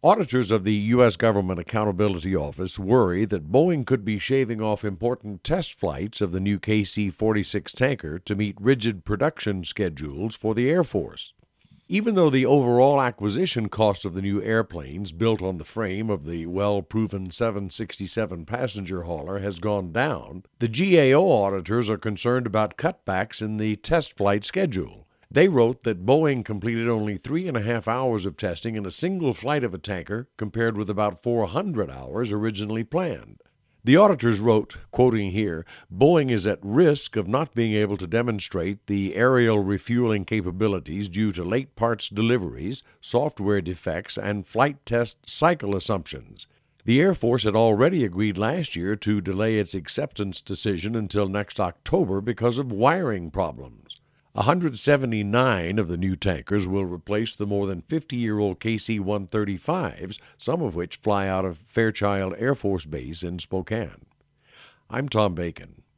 Auditors of the U.S. Government Accountability Office worry that Boeing could be shaving off important test flights of the new KC-46 tanker to meet rigid production schedules for the Air Force. Even though the overall acquisition cost of the new airplanes built on the frame of the well-proven 767 passenger hauler has gone down, the GAO auditors are concerned about cutbacks in the test flight schedule. They wrote that Boeing completed only 3.5 hours of testing in a single flight of a tanker, compared with about 400 hours originally planned. The auditors wrote, quoting here, "Boeing is at risk of not being able to demonstrate the aerial refueling capabilities due to late parts deliveries, software defects, and flight test cycle assumptions." The Air Force had already agreed last year to delay its acceptance decision until next October because of wiring problems. 179 of the new tankers will replace the more than 50-year-old KC-135s, some of which fly out of Fairchild Air Force Base in Spokane. I'm Tom Bacon.